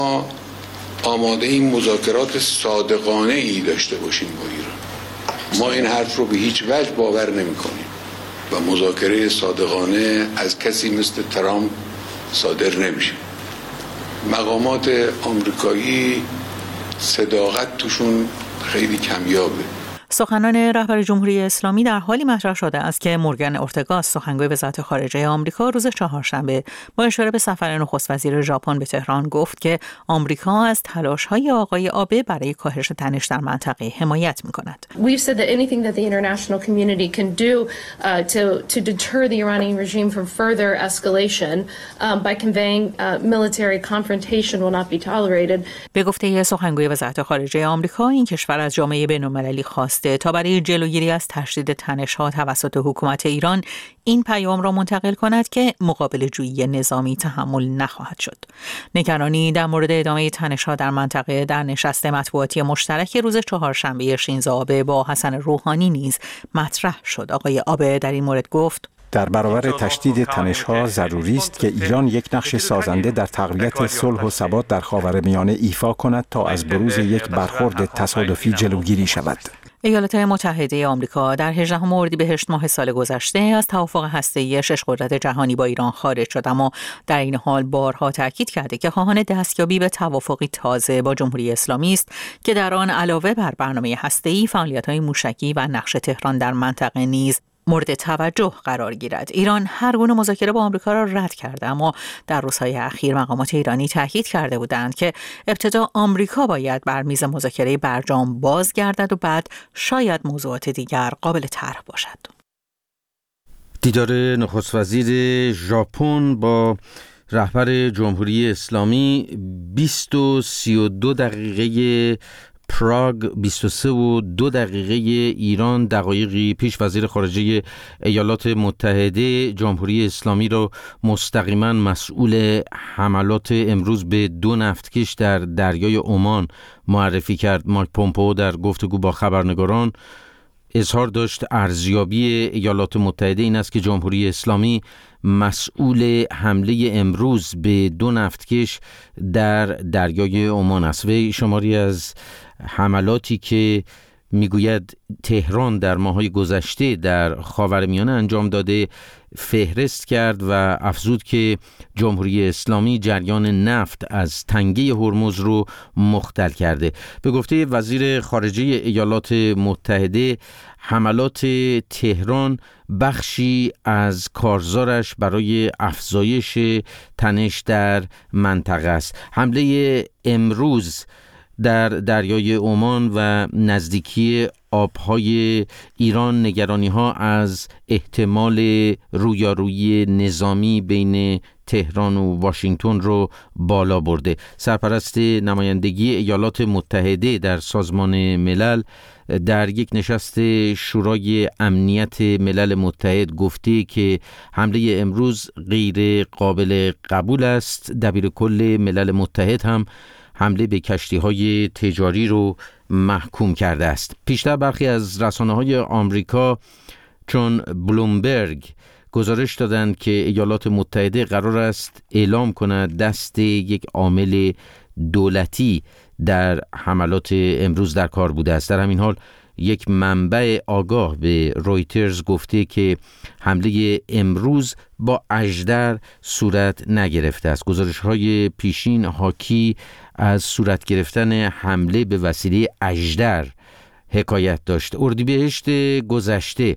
ما آماده این مذاکرات صادقانه ای داشته باشیم با ایران. ما این حرف رو به هیچ وجه باور نمی کنیم و مذاکره صادقانه از کسی مثل ترامپ صادر نمیشه. مقامات آمریکایی صداقت توشون خیلی کمیابه. سخنان رهبر جمهوری اسلامی در حالی مطرح شده است که مورگان اورتگا، سخنگوی وزارت خارجه آمریکا، روز چهارشنبه با اشاره به سفر نخست وزیر ژاپن به تهران گفت که آمریکا از تلاش‌های آقای آبه برای کاهش تنش در منطقه حمایت می‌کند. We've said that anything that the international community can do to deter the Iranian regime from further escalation by conveying military confrontation will not be tolerated. به گفته سخنگوی وزارت خارجه آمریکا، این کشور از جامعه بین‌المللی خواسته تا برای جلوگیری از تشدید تنش‌ها توسط حکومت ایران این پیام را منتقل کند که مقابل جویی نظامی تحمل نخواهد شد. نگرانی در مورد ادامه تنش‌ها در منطقه در نشست مطبوعاتی مشترک روز چهارشنبه شینزو آبه با حسن روحانی نیز مطرح شد. آقای آبه در این مورد گفت: در برابر تشدید تنش‌ها ضروری است که ایران یک نقش سازنده در تقویت صلح و ثبات در خاورمیانه ایفا کند تا از بروز یک برخورد تصادفی جلوگیری شود. ایالات متحده آمریکا در 18 اردیبهشت ماه سال گذشته از توافق هسته‌ای شش قدرت جهانی با ایران خارج شد، اما در این حال بارها تاکید کرده که خواهان دستیابی به توافقی تازه با جمهوری اسلامی است که در آن علاوه بر برنامه هسته‌ای، فعالیت‌های موشکی و نقش تهران در منطقه نیز مورد توجه قرار گیرد. ایران هر گونه مذاکره با آمریکا را رد کرده، اما در روزهای اخیر مقامات ایرانی تاکید کرده بودند که ابتدا آمریکا باید بر میز مذاکره برجام بازگردد و بعد شاید موضوعات دیگر قابل طرح باشد. دیدار نخست وزیر ژاپن با رهبر جمهوری اسلامی 20 و 32 دقیقه پراگ، 23 و 2 دقیقه ایران. دقایقی پیش وزیر خارجه ایالات متحده جمهوری اسلامی را مستقیما مسئول حملات امروز به 2 نفتکش در دریای عمان معرفی کرد. مایک پومپئو در گفتگو با خبرنگاران اظهار داشت ارزیابی ایالات متحده این است که جمهوری اسلامی مسئول حمله امروز به 2 نفتکش در دریای عمان است. وی شماری از حملاتی که میگوید تهران در ماه‌های گذشته در خاورمیانه انجام داده فهرست کرد و افزود که جمهوری اسلامی جریان نفت از تنگه هرمز رو مختل کرده. به گفته وزیر خارجه ایالات متحده، حملات تهران بخشی از کارزارش برای افزایش تنش در منطقه است. حمله امروز در دریای عمان و نزدیکی آبهای ایران نگرانی‌ها از احتمال رویارویی نظامی بین تهران و واشنگتن رو بالا برده. سرپرست نمایندگی ایالات متحده در سازمان ملل در یک نشست شورای امنیت ملل متحد گفته که حمله امروز غیر قابل قبول است. دبیر کل ملل متحد هم حمله به کشتی‌های تجاری رو محکوم کرده است. پیشتر برخی از رسانه‌های آمریکا چون بلومبرگ گزارش دادند که ایالات متحده قرار است اعلام کند دست یک عامل دولتی در حملات امروز در کار بوده است. در همین حال یک منبع آگاه به رویترز گفته که حمله امروز با اژدر صورت نگرفته است. گزارش‌های پیشین حاکی از صورت گرفتن حمله به وسیله اژدر حکایت داشت. اردیبهشت گذشته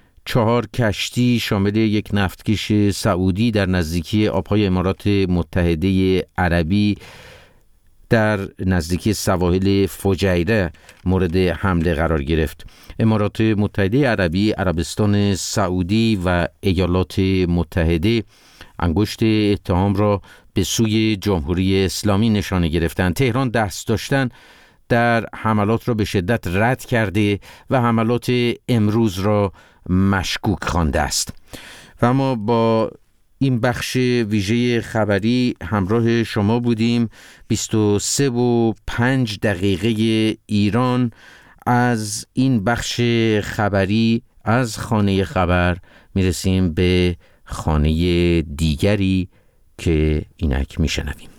4 کشتی شامل یک نفتکش سعودی در نزدیکی آبهای امارات متحده عربی در نزدیکی سواحل فجیره مورد حمله قرار گرفت. امارات متحده عربی، عربستان سعودی و ایالات متحده انگشت اتهام را به سوی جمهوری اسلامی نشانه گرفتند. تهران دست داشتن در حملات را به شدت رد کرده و حملات امروز را مشکوک خوانده است. و ما با این بخش ویژه خبری همراه شما بودیم. 23 و 5 دقیقه ایران. از این بخش خبری از خانه خبر میرسیم به خانه دیگری که اینک میشنویم.